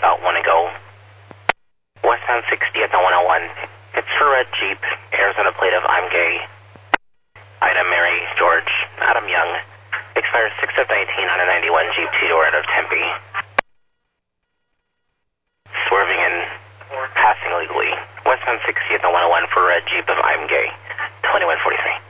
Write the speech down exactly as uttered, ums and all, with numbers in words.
about one ago. Westbound sixty at the one oh one. It's for red Jeep, Arizona plate of I'm gay. Item Mary, George, Adam Young. Expires six of nineteen on a ninety-one Jeep two-door out of Tempe. Swerving in, passing illegally. Westbound sixty at the one oh one for red Jeep of I'm gay. twenty-one forty-three.